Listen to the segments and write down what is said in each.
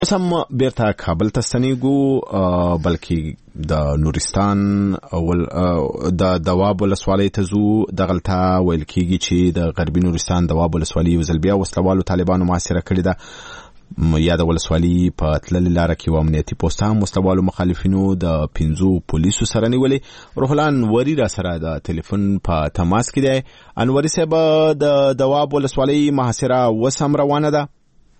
سم بیرته کابل ته ستنیږو بلکې د نورستان د دواب ولسوالۍ ته ځو. دغلته ویل کېږي چې د غربي نورستان دواب ولسوالۍ یو ځل بیا وسلوالو طالبانو محاصره کړې ده. یا د ولسوالۍ په تللې لاره کې یو امنیتي پوسټ هم وسلوالو مخالفینو د 5 پولیسو سره نیولې. روح الله انوري را سره د ټلیفون په تماس کې دی. انوري صاحب، د دواب ولسوالۍ محاصره اوس هم روانه ده؟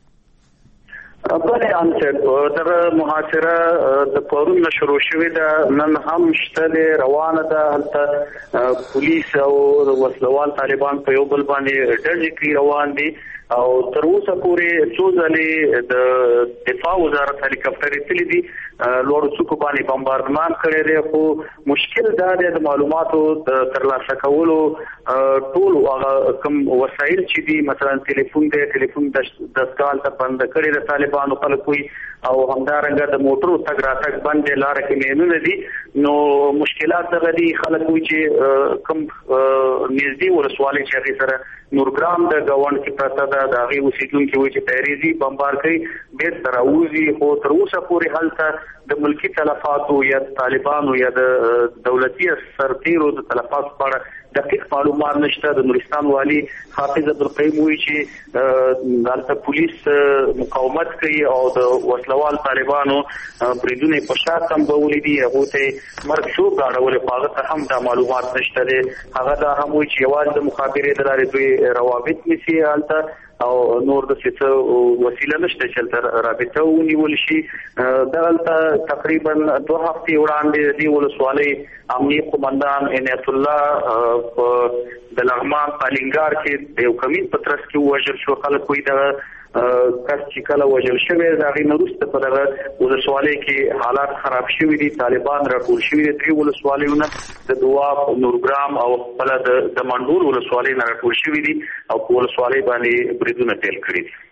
بله انصر دغه محاصره د پرون شروع شوې ده، نن هم شته روانه ده. هلته پولیس او وسلوال طالبان په یو بل باندې ډزې کوي روان دي او تر اوسه پورې څو ځلې د دفاع وزارت هلیکاپټرې تللي دي، لوړو څوکو باندې بمباردمان کړی دی. خو مشکل دا دی د معلوماتو د ترلاسه کولو. ټول هغه کوم وسایل چې دي، مثلا ټلیفون دی، ټلیفون دستګاه ته بند کړی د طالبانو خلک وي، او همدارنګه د موټرو تګ راتګ بند دی، لاره کې مینونه دي. نو مشکلات دغه دي. خلک وایي چې کوم نږدې ولسوالۍ چې هغې سره نورګرام د ګاونډ کې پرته ده، د هغې اوسېدونکي وایي چې تحریزي بمبار کوي، بیرته راوځي. خو تر اوسه پورې هلته د ملکي تلفاتو یا د طالبانو یا د دولتي سرتیرو د تلفاتو په اړه دقیق معلومات نشته. د نورستان والي حافظ عبدالقیوم وایي چې هلته پولیس مقاومت کوي او د وسلوال طالبانو بریدونه په شا تنبولي دي، هغو ته مرګ شو اړولې، خو هغه ته هم دا معلومات نشته دی. هغه دا هم وایي چې یوازې د مخابرې د لارې دوی روابط نیسي هلته، او نور د څه وسیله نشته چې هلته رابطه ونیول شي. دلته تقریبا 2 هفتې وړاندې د ولسوالۍ امني قومندان عنایت الله د لغمان پالینګار کې د یو کمیز په ترڅ کې ووژل شو. خلک وایي دغه کس چې کله وژل شوی د هغې نه وروسته په دغه ولسوالۍ کې حالات خراب شوي دي. طالبان راټول شوي دي 3 ولسوالیونه، د دواب، نورګرام او خپله د منډور ولسوالۍ نه راټول شوي دي او په ولسوالۍ باندې بریدونه پیل کړي دي.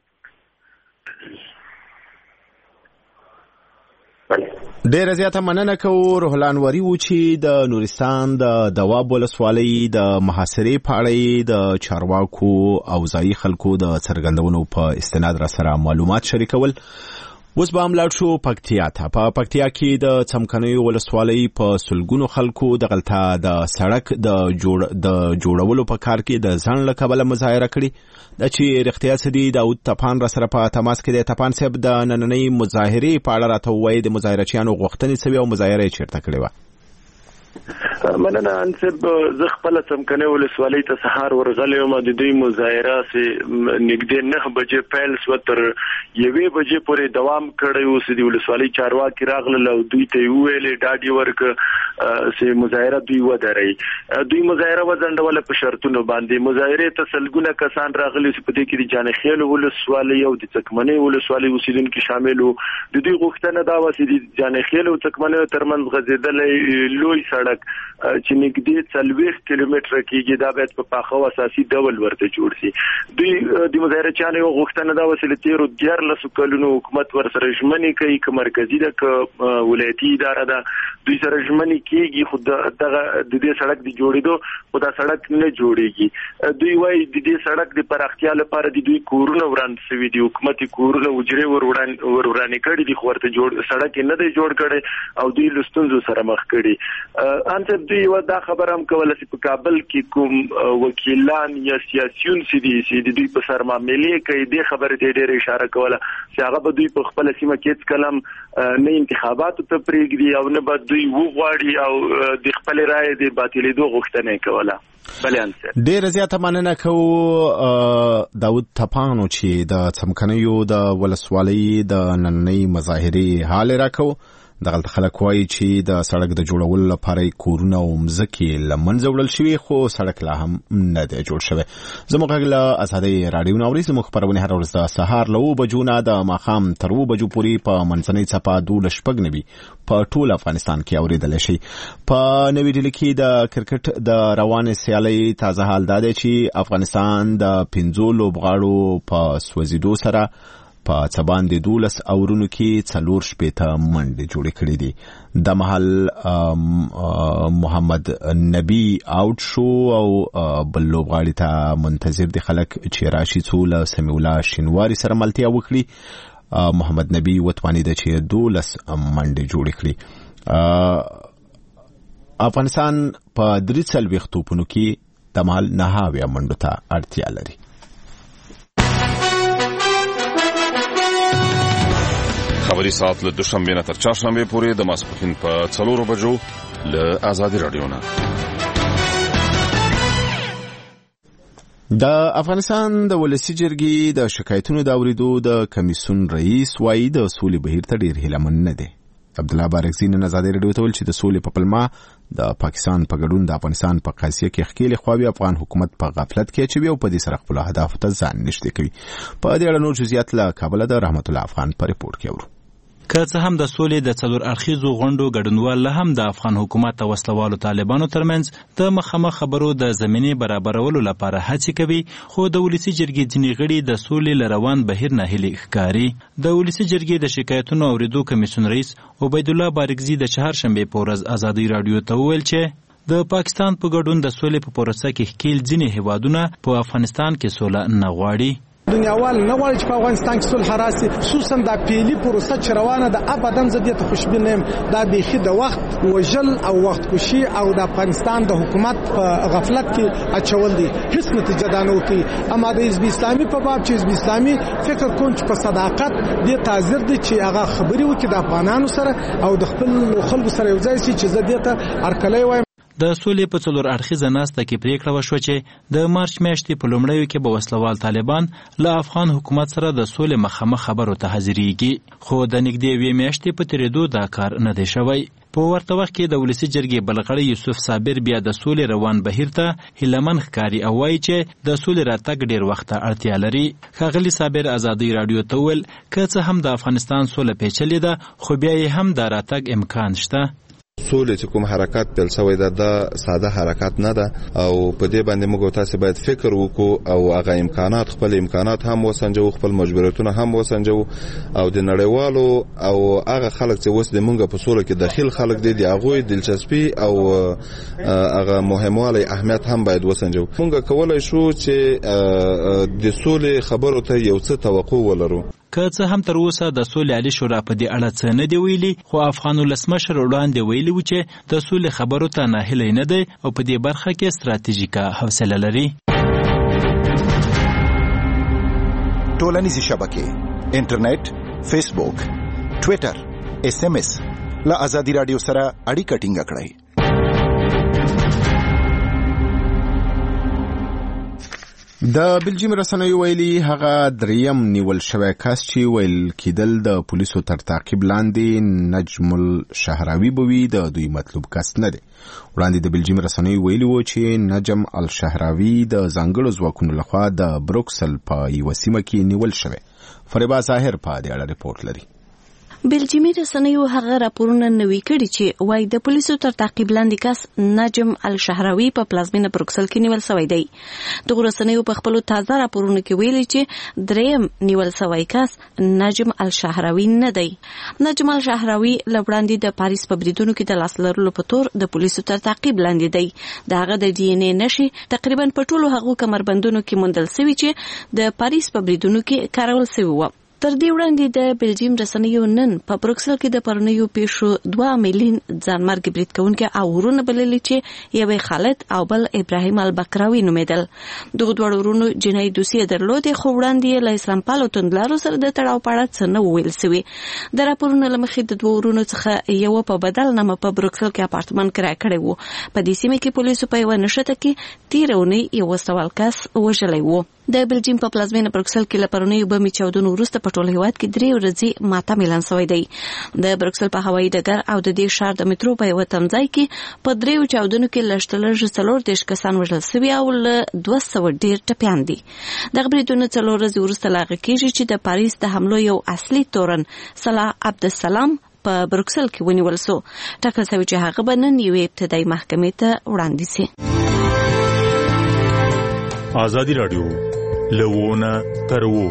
ډیره زیاته مننه کوو. روح الله انوري و چې د نورستان د دواب ولسوالۍ د محاصرې په اړه د چارواکو او ځایي خلکو د څرګندونو په استناد را سره معلومات شریکول. اوس به هم لاړ شو پکتیا ته. په پکتیا کې د څمکنیو ولسوالۍ په سلګونو خلکو دغلته د سړک د جوړولو په کار کې د ځنډ له کبله مظاهره کړې. دا چې رښتیا څه دي، داود تپان را سره په تماس کې دی. تپان صاحب، د نننۍ مظاهرې په اړه راته ووایي، د مظاهرچیانو غوښتنې څه وې او مظاهره یې چېرته کړې وه؟ مننه انصب. زه خپله څمکنۍ ولسوالۍ ته سهار ورغلی وم. د دوی مظاهره نږدې 9 بجې پیل شوه، تر 1 بجې پورې دوام کړی و. د ولسوالۍ چارواکي راغلل او دوی ته یې وویلې، ډاډ یې ورکړه چې مظاهره دوی ودروي. دوی مظاهره وځنډوله په شرطونو باندې. مظاهرې ته سلګونه کسان راغلي چې په دې کې د جانخیل ولسوالۍ او د څکمنۍ ولسوالۍ اوسېدونکي شامل وو. د دوی غوښتنه دا وه چې د جانخیل او څکمنۍ ترمنځ غځېدلی لوی سړک چې نږدې 40 کیلومتره کېږي، دا باید په پاخه او اساسي ډول ورته جوړ شي. دوی د مظاهرچیانو یوه غوښتنه دا وه چې له تېرو 14 کلونو حکومت ورسره ژمنې کوي، که مرکزي ده که ولایتي اداره ده، دوی سره ژمنې کېږي، خو دغه د دې سړک د جوړېدو خو دا سړک نه جوړېږي. دوی وایي د دې سړک د پراختیا لپاره د دوی کورونه وران شوي دي، حکومت یې کورونه حجرې ورورانې کړي دي، خو ورته سړک یې نه دی جوړ کړی او دوی له ستونزو سره مخ کړي. انصر، دوی دا خبره هم کوله چې په کابل کې کوم وکیلان یا سیاسیون چې د دوی په سر معاملې کوي، دې خبرې ته ډېره اشاره کوله چې هغه به دوی په خپله سیمه کې هېڅ کله نه انتخاباتو ته پرېږدي او نه به دوی وغواړي او د خپلې رایې د باطلېدو غوښتنه یې کوله. بله انصر، ډېره زیاته مننه کوو داود تپانو چې د څمکنیو د ولسوالۍ د نننۍ مظاهرې حال راکوو. دغلته خلک وایي چې د سړک د جوړولو لپاره کورونه او مځکې له منځه وړل شوي، خو سړک لا هم نه دی جوړ شوی. زموږ غږ له ازادۍ راډیو نه اورئ. زموږ خپرونې هره ورځ د سهار له 7 بجو نه د ماښام تر 7 بجو پورې په منځنۍ څپه 12:09 په ټول افغانستان کې اورېدلی شئ. په نوې ډیلي کې د کرکټ د روانې سیالۍ تازه حال دا دی چې افغانستان د 5 لوبغاړو په سوځېدو سره په څه باندې 12 اورونو کې 4 منډې جوړې کړې دي. د محل محمد نبی آوټ شو او بل لوبغاړي ته منتظر دي خلک چې راشي څو له سمیع الله شینواري سره ملتیا وکړي. محمد نبی وتوانید چې 12 منډې جوړې کړي. افغانستان په 3 توپونو کې د مال 9 منډو ته اړتیا لري. خبري ساعت له دوشنبه نه تر چهارشنبه پورې د ماسپښین په 4 بجو له آزادي رادیو نه. د افغانستان د ولسی جرګې د شکایتونو د اوریدو د کمیسیون رئیس وایي د سولې بهیر ته ډیر هیلهمن نه دی. عبدالله بارکزی نن آزادي رادیو ته ویل چې د سولې په پلمه د پاکستان په ګډون د افغانستان په قضیه کې ښکېلې خواوې افغان حکومت په غفلت کې اچوي او په دې سره خپل اهداف ته ځان نږدې کوي. په دې اړه نور جزئیات له کابل د رحمت الله افغان په ریپورت کې اورو. که څه هم د سولې د 4 اړخیزو غونډو ګډونوال هم د افغان حکومت او وسلوالو طالبانو ترمنځ د مخامخ خبرو د زمینې برابرولو لپاره هڅې کوي، خو د ولسی جرګې ځینې غړي د سولې لروان بهیر نه هلي ښکاري. د ولسی جرګې د شکایتونو اوریدو کمیسیون رئیس عبید الله بارکزی د چهارشنبه په ورځ آزادي رادیو ته وویل چې د پاکستان په ګډون د سولې په پروسه کې ښکیل ځینې هیوادونه په افغانستان کې سوله نه غواړي. دنیاوال نه غواړي چې په افغانستان کې صلح راسي، خصوصا د پیلي پروسه چې روانه ده. ابدا زه دې ته خوشبین یم. دا بیخي د وخت وژل او وخت کشي او د افغانستان د حکومت په غفلت کې اچول دي. هیڅ نتیجه دا نه وکړي. اما د حزب اسلامي په باب چې حزب اسلامي فکر کوم چې په صداقت دې تاثیر دي چې هغه خبري وکړي د افغانانو سره او د خپل خلکو سره یو ځای شي چې زه دې ته ارکلې وایم. د سولې په 4 اړخیزه ناسته کې پریکړه وشوه چې د مارچ میاشتې په لومړیو کې به وسلوال طالبان له افغان حکومت سره د سولې مخامخ خبرو ته حاضرېږي، خو د نږدې 2 میاشتې په تیریدو دا کار نه دی شوی. په ورته وخت کې د ولسی جرګې بلغړی یوسف صابر بیا د سولې روان بهیر ته هیلهمن ښکاري او وایي چې د سولې راتګ ډیر وخت ته اړتیا لري. ښاغلي صابر آزادي رادیو ته وویل که څه هم د افغانستان سوله پیچلې ده، خو بیا یې هم د راتګ امکان شته. سولې چې کوم حرکت پیل شوی ده د ساده حرکت نه ده او په دې باندې موږ تاسو باید فکر وکړو او هغه امکانات خپل امکانات هم وسنجو، خپل مجبوریتونه هم وسنجو او د نړیوالو او هغه خلک چې وس د موږ په سولې کې داخل خلک دي هغه دلچسپي او هغه مهموالی اهمیت هم باید وسنجو. موږ کولای شو چې د سولې خبرو ته یو څه توقع ولرو. که څه هم تر اوسه د سولې عالی شورا په دې اړه څه نه دی ویلي، خو افغان ولسمشر وړاندې ویلي و چې د سولې خبرو ته ناهیلی نه دی او په دې برخه کې ستراتیژیکه حوصله لري. ټولنیزې شبکې، انټرنیټ، فیسبوک، ټویټر، SMS له آزادي رادیو سره اړیکه ټینګه کړئ. د بلجیم رسنیو ویلي هغه 3 نیول شوی کس چې ویل کېدل د پولیسو تر تعقیب لاندې نجم الشهراوي بوي د دوی مطلوب کس نه دی. وړاندې د بلجیم رسنیو ویلي و چې نجم الشهراوي د ځانګړو ځواکونو لخوا د بروکسل په یوه سیمه کې نیول شوی. فریبا ظاهر په دې اړه ریپورت لري. بلجیمي رسنیو هغه راپورونه نوي کړي چې وایي د پولیسو تر تعقیب لاندې کس نجم الشهراوي په پلازمینه بروکسل کې نیول شوی دی. دغه رسنیو په خپل تازه راپورونو کې ویلي چې 3 نیول شوی کس نجم الشهراوي نه دی. نجم الشهراوي لوړاندې د پاریس په بریدونو کې د لاس لرلو په تور د پولیسو تر تعقیب لاندې دی. دغه د DNA نشي تقریبا په ټولو هغو کمربندونو کې موندل شوی چې د پاریس په بریدونو کې کارول شوی و. تر دې وړاندې د بلجیم رسنیو نن په بروکسل کې د پرونیو پیښو 2 میلیون ځانمرګ برید کوونکي او ورونه بللي چې یو خالد او بل ابراهیم البکراوي نومیدل. دغه دوه ورونو جنایي دوسیه درلودې، خو وړاندې له اسلام پالو توندلارو سره د تړاو په اړه څه نه ویل شوی. د راپورونو له مخې د دوه ورونو څخه یو په بدل نامه په بروکسل کې اپارتمان کرای کړی و. په دې سیمه کې پولیسو په یو نشته کې تیرونی یو سوال کس وژلی و. د بلجیم په پلازمینه بروکسل کې لپرونی بمي چاودنو وروسته په ټول هیواد کې 3 ورځې ماتم اعلان شوی دی. د بروکسل په هوایي ډګر او د دې ښار د میټرو په یو تمځای کې په 3 چاودنو کې لږترلږ 40 کسان وژل شوي او له 200 ډیر ټپیان دي. دغه بریدونه 4 ورځې وروسته لاغه کېږي چې د پاریس د حملو یو اصلي تورن صلاح عبدالسلام په بروکسل کې ونیول شو. ټاکل شوی چې هغه به نن یوې ابتدایي محکمې ته وړاندې شي. آزادی رادیو لوونه ترو.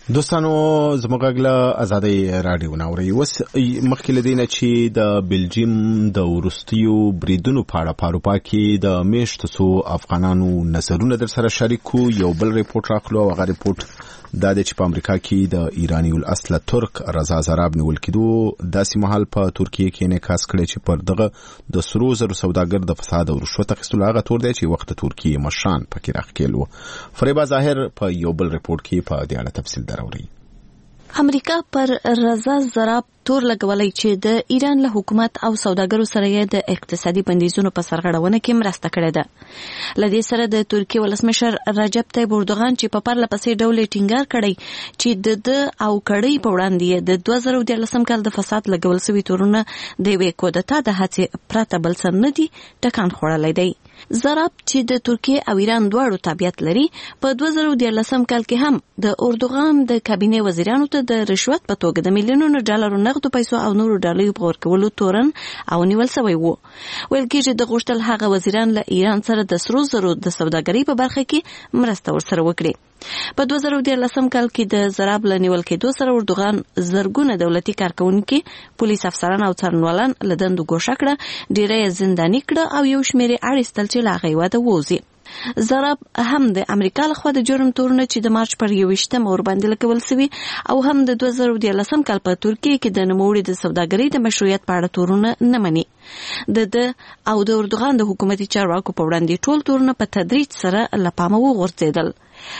دوستانو زموږ له ازادي رادیو ناوړي وس مخکې لدینه چې د بلجیم د ورستیو بریدونو په اړه په اروپا کې د میشتو افغانانو نظرونه در سره شریکو یو بل ریپورت راخلو او هغه ریپورت دا د چې په امریکا کې د ایرانی الاصل ترک رضا زراب نیول کېدو داسې محل په ترکیه کې انعکاس کړي چې پر دغه د سرو زرو سوداګر د فساد او رشوت اخیستلو هغه تور دی چې وخت ترکیه مشان پکې راخکېل و فریبا ظاهر په یو بل ریپورت کې په دې اړه تفصیل دراوړي امریکا پر رضا زراب تور لګولای چې د ایران له حکومت او سوداګرو سره د اقتصادي بندیزونو په سرغړونه کې مرسته کړې ده. لدې سره د ترکیه ولسمشر رجب طیب اردوغان چې په پرله پسې ډول ټینګار کړی چې د او کړی په وړاندې د 2013 کال د فساد لګول شوی تورونه د وې کودتا د هڅې پرته بل څه نه دي ټکان خوړلای دی. زراب چې د ترکیه او ایران دواړو تابعیت لري په 2013 کال کې هم د اردوغان د کابینه وزیرانو ته د رشوت په توګه د میلیونونو ډالرو نغدو پیسو او نورو ډالرو په ورکولو تورن او نیول شوی وو. ویل کېږي د غوښتل هغه وزیران له ایران سره د سرو زرو د سوداګرۍ په برخه کې مرسته ورسره وکړي. په 2013 کال کې د زراب له نیول کېدو سره اردوغان زرګونه دولتي کارکونکي پولیس افسران او څارنوالان له دندو ګوښه کړه ډیری زنداني کړه او یو شمېر اړیستل چې لا غیواده ووزي. زراب هم د امریکا لخوا د جرم تورونه چې د مارچ پر 21 اور باندې لګول شوی او هم د 2013 کال په ترکیه کې د نوموړي د سوداګرۍ د مشروعیت په اړه تورونه نه مني. د او د اردوغان د حکومتي چارواکو په وړاندې ټول تورونه په تدریج سره لپامه وغورځیدل.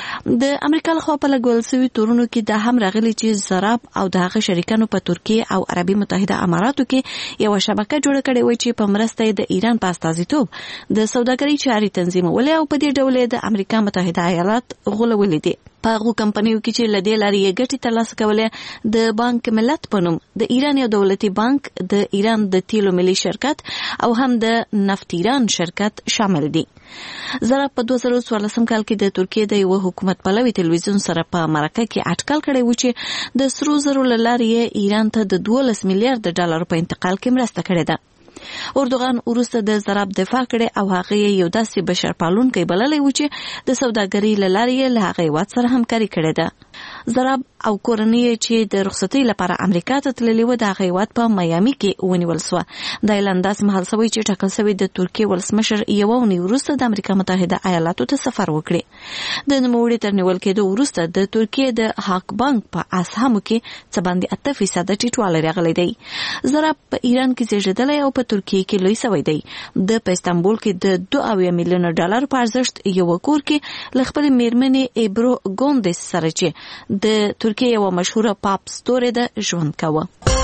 د امریکا لخوا په لګول شوی تورونو کې د هم راغلي چې زراب او د هغه شریکانو په ترکیه او عربي متحده اماراتو کې یو شبکه جوړه کړې وای چې په مرسته د ایران په استازیتوب د سوداګرۍ چارې تنظیمول او په دې ډول د امریکا متحده ایالات غولولې دي. په هغو کمپنیو کې چې لدې لارې یې ګټې ترلاسه کولې د بانک ملت په نوم د ایران یو دولتي بانک د ایران د تیلو ملي شرکت او هم د نفت ایران شرکت شامل دي. زراب په 2014 کال کې د ترکیه د یو حکومت پلوي تلویزیون سره په مرکه کې اټکل کړی و چې د سرو زرو له لارې ایران ته د 12 میلیارډ ډالر په انتقال کې مرسته کړې ده. اردوغان وروسته د زراب دفاع کړي او هغه یو داسې بشرپالونکی بللی و چې د سوداګرۍ له لارې له هغه هیواد سره همکاري کړې ده. زراب او کورنۍ چې د رخصتۍ لپاره امریکا ته تللي و د هغه هیواد په میامي کې ونیول شوه. دا اعلان داسې مهال شوی چې ټاکل شوی د ترکیه ولسمشر یوه اونۍ وروسته د امریکا متحده ایالاتو ته سفر وکړي. د نوموړي تر نیول کېدو وروسته د ترکیه د هاک بانک په اسهامو کې څه باندې 8% ټیټوالی راغلی دی. زراب په ایران کې زیږېدلی او په ترکیه کې لوی شوی دی. د په استانبول کې د 2 میلیونه ډالر په ارزښت یو کور کې له خپلې میرمنې ایبرو ګوندس سره چې د ترکیه یو مشهوره پاپ ستوري ده ژوند کاوه.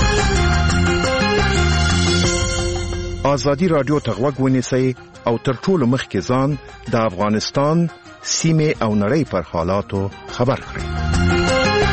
آزادی رادیو ته غوږ ونیسئ او تر ټولو مخکې ځان د افغانستان سیمې او نړۍ پر حالاتو خبر کړئ.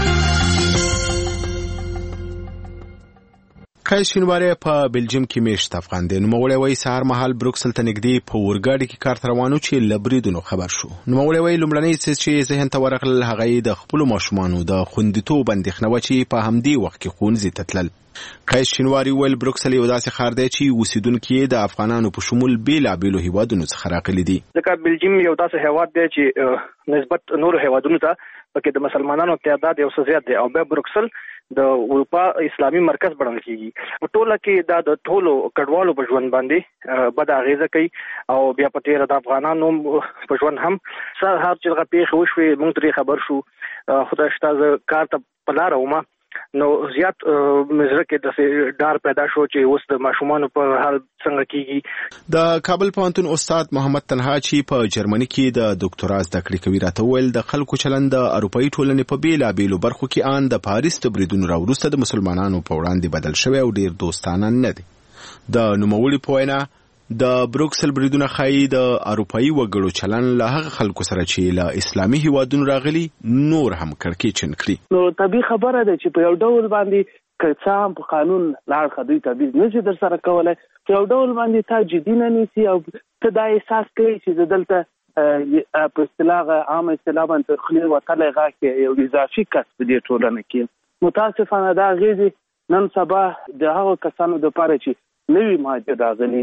کای شینواره په بلجیم کې میشت افغان دي. نوموړی وایي سهار مهال بروکسل ته نږدې په اورګاډي کې کار ته روانو چې له بریدونو خبر شو. نوموړی وایي لومړنی څه چې ذهن ته ورغلل هغه یې د خپلو ماشومانو د خوندیتوب اندېښنه وه چې په همدې وخت کې ښوونځي ته تلل. کای شینواري ویل بروکسل یو داسې ښار دی چې اوسیدونکي د افغانانو په شمول بېلابېلو هیوادونو څخه راغلي دي. ځکه بلجیم یو داسې هیواد دی چې نسبت نورو هیوادونو ته پکې د مسلمانانو تعداد یو څه زیات دی او بیا بروکسل د اروپا اسلامي مرکز بڼل کیږي. په ټوله کې دا د ټولو کډوالو په ژوند باندې بد اغیزه کوي او بیا په تیر د افغانانو په ژوند هم سره هر چې هغه پیښه وشوه موږ ترې خبر شو. خدای شته کار ته پلار ومه نو زیات مزره کې د ډار پیدا شو چې اوس د ماشومان په حال څنګه کیږي. د کابل پوهنتون استاد محمد تنها چې په جرمني کې د ډاکټرا زده کړې کوي راته ویل د خلکو چلند د اروپאי ټولنې په بیلابېلو برخو کې ان د پاریس د بریدونو راوروسته د مسلمانانو په وړاندې بدل شوی او ډیر دوستانه نه دي. د نوموړي په وینا د بروکسل بریدونه ښایي د اروپאי وګړو چلن له هغه خلکو سره چې له اسلامي هیوادونو راغلي نور هم کړکېچن کړي. نو طبیعي خبره ده چې په یو ډول باندې که په قانون لاړ خدای تبعیض نشي در سره کولای، په یو ډول باندې تا جدي نه نیسي او ته دا احساس کوي چې دلته په اصطلاح عام اصطلاح باندې خلی وتلی غاکې یو اضافي کس په دې ټولنه کې. متاسفانه دا غیزي نن سبا د هغو کسانو دپاره چې نوي مهاجر راغلي دي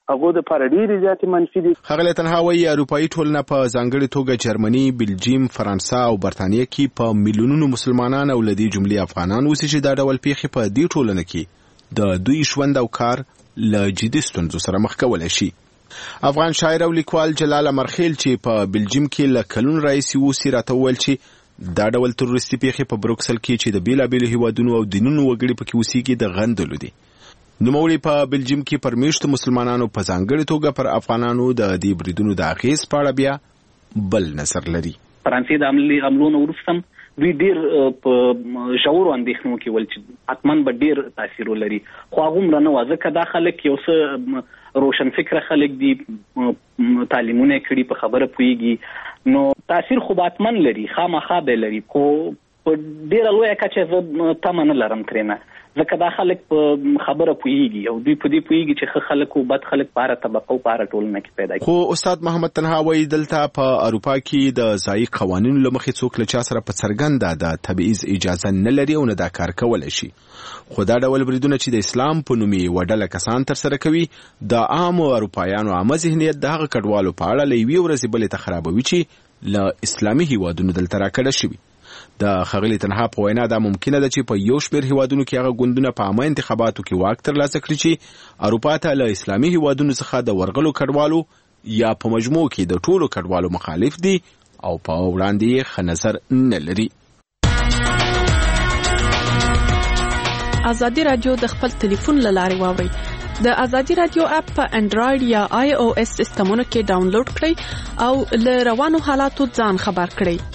هغه د پر ډیره زیات منفي دي. خغله تنهاوی اروپאי ټولنه په ځانګړي توګه جرمني، بلجیم، فرانسه او برتانیې کې په میلیونونو مسلمانان او لدی جملې افغانان اوسې چې دا ډول پیښې په دې ټولنه کې د دوی ژوند او کار له جدي ستونزو سره مخ کولای شي. افغان شاعر او لیکوال جلال امرخیل چې په بلجیم کې له کلون رئیس اوسې راته وویل چې دا ډول تروریستي پیښې په بروکسل کې چې د بیلابیلو هیوادونو او دینونو وګړي پکې اوسېږي د غندلو دي. نوموړي په بلجیم کې پر میشتو مسلمانانو په ځانګړي توګه پر افغانانو د دې بریدونو د اغیز په اړه بیا بل نظر لري. فرانسې د عملونو وروسته دوی ډیر په شعور اندېښنو کې ول چې حتمن به ډیر تاثیر ولري، خو هغه هم نه وځه دا خلک یو څه روشن فکر خلک دي، تعلیمونه کړي، په خبره پويږي، نو تاثیر خو حتمن لري، خامخا به لري، خو په ډیر لوی کچه تمه نه لرم ترنه، ځکه دا خلک په خبره پويږي او دوی په دې پويږي چې خلک او بد خلک په اړه طبقه او په اړه ټولنه کې پیدا کیږي. خو استاد محمد تنهاوی دلته په اروپا کې د ځای قوانینو لمخې څوک له چا سره په څرګنده د تبعیض اجازه نه لري او نه دا کار کولای شي. خو دا ډول بریدونه چې د اسلام په نوم یې وډله کسان تر سره کوي، د عام اروپایانو عامه ذهنیت د هغه کډوالو په اړه لوي ورځې بلې ته خرابوي چې له اسلامي هیوادونو دلته راکړه شوي. د خغلی تنها په وینا دا ممکنه ده چې په یو شمېر هیوادونو کې هغه ګوندونه په عامه انتخاباتو کې واک ترلاسه کړي چې اروپا ته له اسلامي هیوادونو څخه د ورغلو کډوالو یا په مجموع کې د ټولو کډوالو مخالف دي او په وړاندې یې ښه نظر نه لري. ازادي رادیو د خپل ټلیفون له لارې واورئ. د ازادي رادیو اپ په انډراید یا آی او اس سیسټمونو کې ډاونلوډ کړئ او له روانو حالاتو ځان خبر کړئ.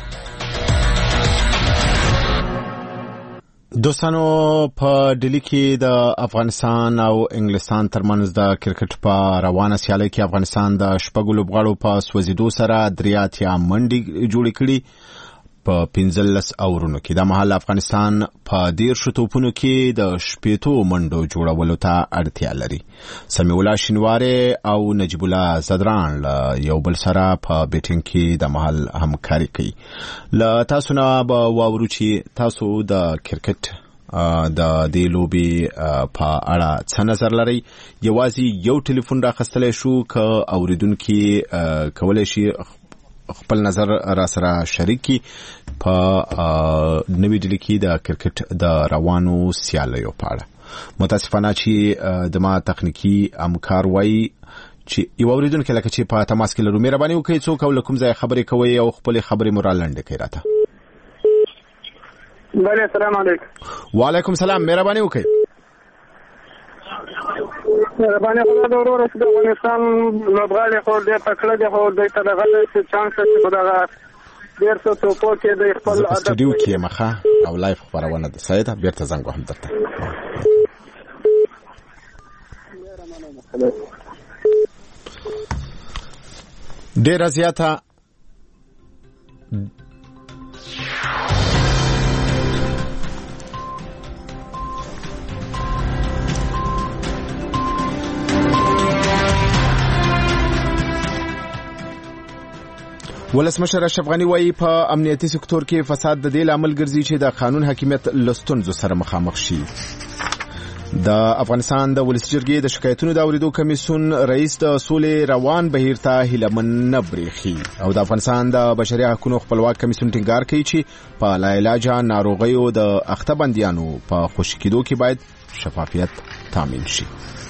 دوستانو په ډیلی کې د افغانستان او انګلستان ترمنځ د کرکټ په روانه سیالۍ کې افغانستان د شپږو لوبغاړو په سوځېدو سره درې اتیا منډې جوړې کړي په 15 اورونو کې. د مهال افغانستان په 13 توپونو کې د 15 منډو جوړولو ته اړتیا لري. سمیع الله شینواری او نجیب الله زدران یو بل سره په بیټینګ کې د مهال همکاري کوي. له تاسو نه به واورو چې تاسو د کرکټ د دې لوبي په اړه څه نظر لري. یوازې یو ټلیفون راخستلی شو که اوریدونکي کولای شي خپل نظر را سره شریک کی په نوې ډیلی کې د کرکټ د روانو سیالیو په اړه. متاسفانه چې د ما تخنیکی همکار وایي چې یو اوریدونکي لکه چې په تماس کې لرو، مهرباني وکړئ څوک او له کوم ځای خبرې کوئ او خپل خبرې مو را لنډې کړئ راته. بله، السلام علیکم. وعلیکم السلام، مهرباني وکړئ. مهرباني خدا د ورور چې د افغانستان لوبغاړي خو ډېر تکړه دي، خو دوی ته دغه څه چانس چې خو دغه 150 توپو کې د خپل سټډیو کې مخه او لایف خبرونه ده. سیده بیرته زنګ وهم درته. ډېر زیاته ولسمشر اشرف غنی وایي په امنیتي سکتور کې فساد د دې لامل ګرځي چې د قانون حاکمیت له ستونزو سره مخامخ شي. د افغانستان د ولسي جرګې د شکایتونو د اوریدو کمیسیون رئیس د سولې روان بهیر ته هیلمن نه بریښي او د افغانستان د بشري حقوقو خپلواک کمیسیون ټینګار کوي چې په لاعلاجه ناروغیو د اخته بندیانو په خوشي کېدو کې باید شفافیت تامین شي.